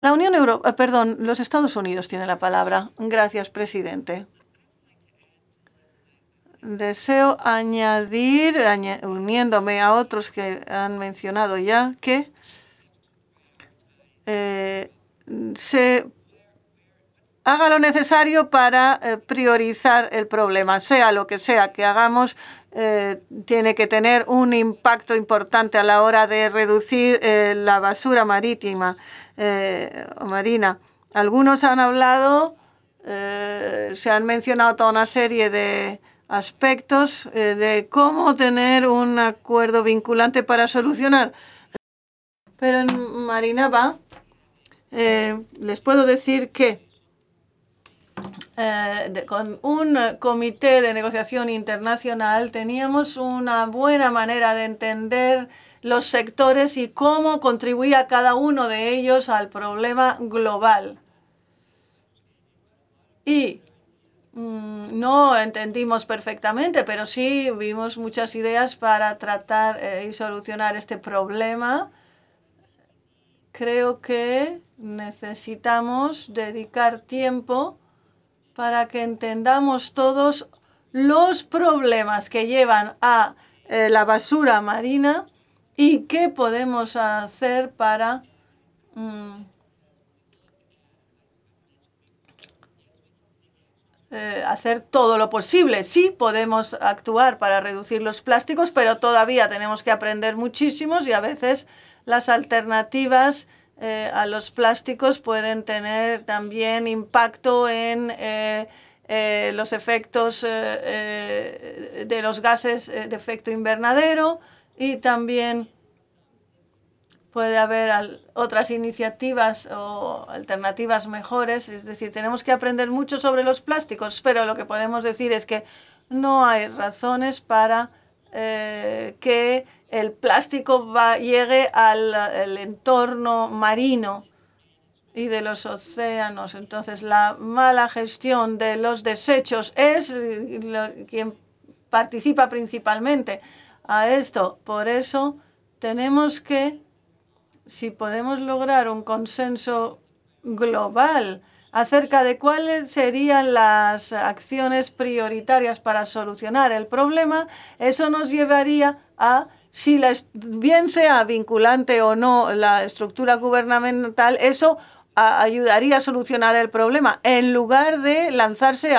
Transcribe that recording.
La Unión Europea, perdón, los Estados Unidos tienen la palabra. Gracias, presidente. Deseo añadir, uniéndome a otros que han mencionado ya, que se haga lo necesario para priorizar el problema. Sea lo que sea que hagamos, tiene que tener un impacto importante a la hora de reducir la basura marítima o marina. Algunos han hablado, se han mencionado toda una serie de aspectos de cómo tener un acuerdo vinculante para solucionar. Pero en Marinava les puedo decir que con un comité de negociación internacional teníamos una buena manera de entender los sectores y cómo contribuía cada uno de ellos al problema global. Y no entendimos perfectamente, pero sí vimos muchas ideas para tratar y solucionar este problema. Creo que necesitamos dedicar tiempo para que entendamos todos los problemas que llevan a la basura marina y qué podemos hacer para hacer todo lo posible. Sí podemos actuar para reducir los plásticos, pero todavía tenemos que aprender muchísimos y a veces las alternativas a los plásticos pueden tener también impacto en los efectos de los gases de efecto invernadero y también puede haber otras iniciativas o alternativas mejores. Es decir, tenemos que aprender mucho sobre los plásticos, pero lo que podemos decir es que no hay razones para que el plástico llegue al entorno marino y de los océanos. Entonces, la mala gestión de los desechos es quien participa principalmente a esto. Por eso tenemos que, si podemos lograr un consenso global acerca de cuáles serían las acciones prioritarias para solucionar el problema, eso nos llevaría a, si bien sea vinculante o no la estructura gubernamental, eso ayudaría a solucionar el problema, en lugar de lanzarse